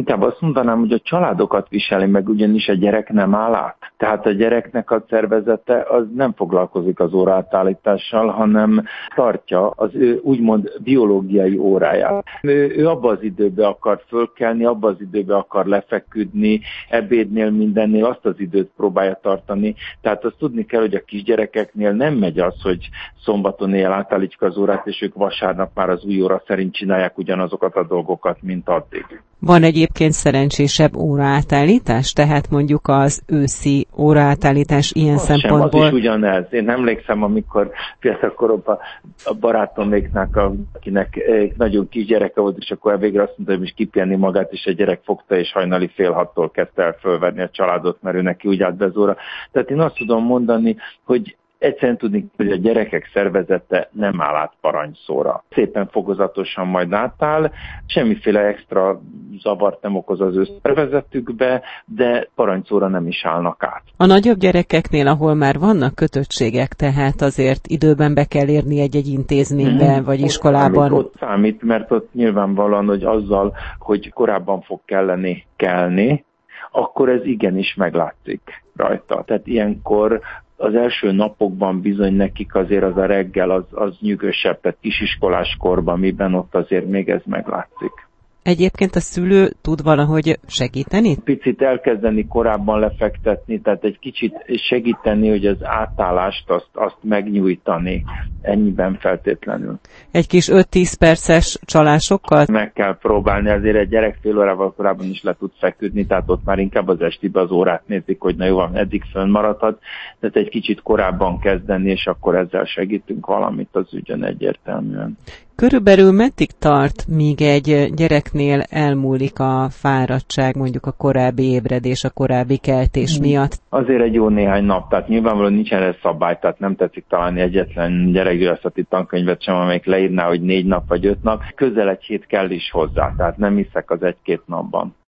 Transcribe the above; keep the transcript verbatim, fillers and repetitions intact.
inkább azt mondanám, hogy a családokat viseli meg, ugyanis a gyerek nem áll át. Tehát a gyereknek a szervezete az nem foglalkozik az óraátállítással, hanem tartja az ő úgymond biológiai óráját. Ő, ő abba az időbe akar fölkelni, abba az időbe akar lefeküdni, ebédnél, mindennél azt az időt próbálja tartani. Tehát azt tudni kell, hogy a kisgyerekeknél nem megy az, hogy szombaton éjjel átállítjuk az órát, és ők vasárnap már az új óra szerint csinálják ugyanazokat a dolgokat, mint addig. Van egyébként szerencsésebb óraátállítás? Tehát mondjuk az őszi óraátállítás ilyen az szempontból... Sem, az is ugyanez. Én emlékszem, amikor fiatalkoromban a barátoméknak, akinek nagyon kis gyereke volt, és akkor végre azt mondta, hogy most kipihenni magát, és a gyerek fogta, és hajnali fél hattól kezdte el fölvenni a családot, mert ő neki úgy állt be az óra. Tehát én azt tudom mondani, hogy egyszerűen tudni, hogy a gyerekek szervezete nem áll át parancsóra. Szépen fokozatosan majd átáll, semmiféle extra zavart nem okoz az ő szervezetükbe, de parancsóra nem is állnak át. A nagyobb gyerekeknél, ahol már vannak kötöttségek, tehát azért időben be kell érni egy-egy intézménybe, mm-hmm. vagy ott iskolában. Számít, ott számít, mert ott nyilvánvalóan, hogy azzal, hogy korábban fog kelleni kelni, akkor ez igenis meglátszik rajta. Tehát ilyenkor az első napokban bizony nekik azért az a reggel az, az nyűgösebb, tehát kisiskolás korban, miben ott azért még ez meglátszik. Egyébként a szülő tud valahogy segíteni? Picit elkezdeni korábban lefektetni, tehát egy kicsit segíteni, hogy az átállást azt, azt megnyújtani. Ennyiben feltétlenül. Egy kis öt-tíz perces csalásokkal? Meg kell próbálni, azért egy gyerek fél órával korábban is le tud feküdni, tehát ott már inkább az estibe az órát nézik, hogy na jó, van, eddig fönnmaradhat, tehát egy kicsit korábban kezdeni, és akkor ezzel segítünk valamit az ügyön egyértelműen. Körülbelül meddig tart, míg egy gyereknél elmúlik a fáradtság, mondjuk a korábbi ébredés, a korábbi keltés miatt? Azért egy jó néhány nap, tehát nyilvánvalóan nincsen ez szabály, tehát nem tetszik találni egyetlen gyerekgyógyászati tankönyvet sem, amelyik leírná, hogy négy nap vagy öt nap. Közel egy hét kell is hozzá, tehát nem hiszek az egy-két napban.